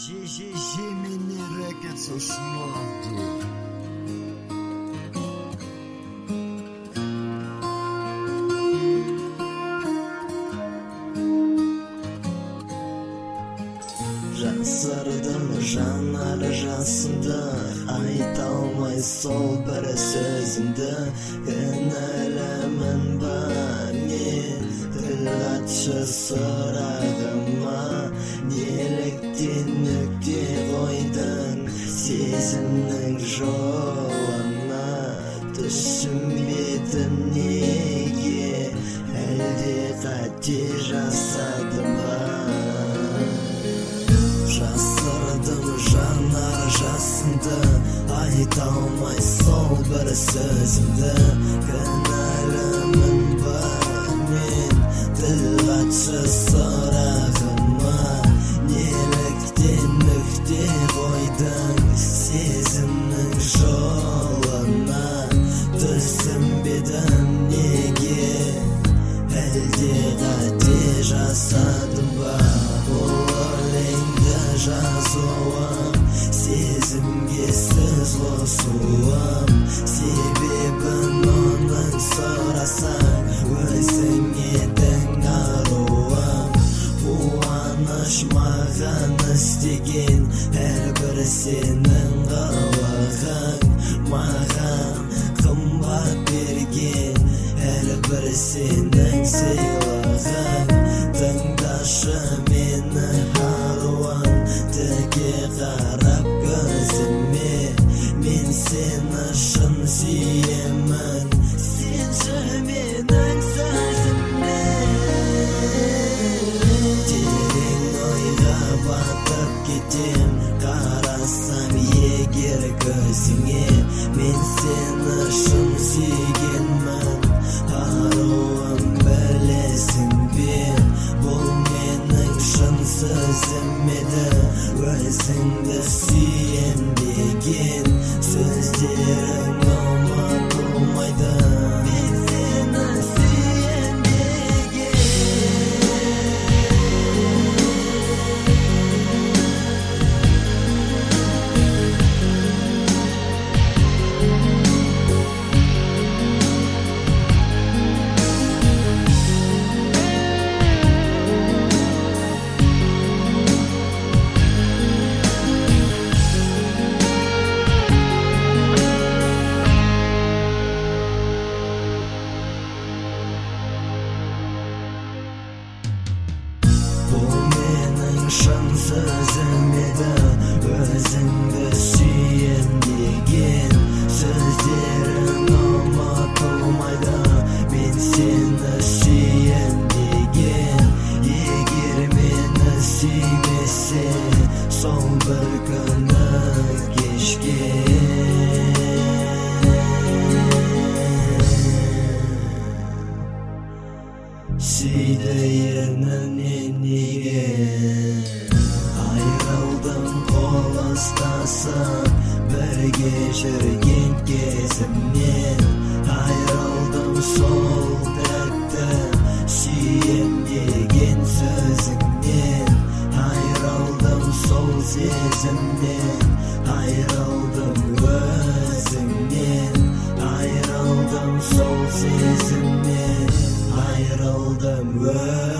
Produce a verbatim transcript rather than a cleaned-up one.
Mini records hoşlandı. Sardım janlar arasında, ayta olmay sol bir sözümde. Genelemin bani dil açı sorağıma, niyeliktin nükti koydun sizinin jolana. Düşünmedin neye elde kadir asadım Rasardım janlar arasında, ayta olmay sol bir sözümde. Genelimin benim dil açı sorağıma, niyeliktin nükti koydun sizinin jolana. Düşünmedin neye elde kadir asadım Жазуам, сезімге сөз қосуам. Себебін оның сұрасаң, өзің едің аруам. Қуаныш маған істеген әрбір сенің қалағаң. Маған қымбат берген әрбір сенің сыйлағаң. Тыңдашы мені аруам, Тіге қарап көзіме, мен сені шын сүйемін. Сенші менің сөзіме. Терең ойға батып кетем, қарасам егер көзіңе. Мен сені шын сүйгенмін, аруым білесің бе. Бұл менің шын сөзім еді, өзіңді сүйем деген сөздерің ұмытылмайды. Мен сені сүйем деген. Бұл менің шын сөзім еді, өзіңді сүйем деген сөздерің ұмытылмайды. Мен сені сүйем деген, егер мені сүймесе, сол бір күні кешкен. Сүйді ернінен неге айрылдым қол ұстасып, бірге жүрген кезімнен. Айрылдым сол тәтті сүйем деген сөзіңнен. Айрылдым сол сезімнен, айрылдым өзіңнен. Айрылдым сол сезімнен, айрылдым өзіңнен.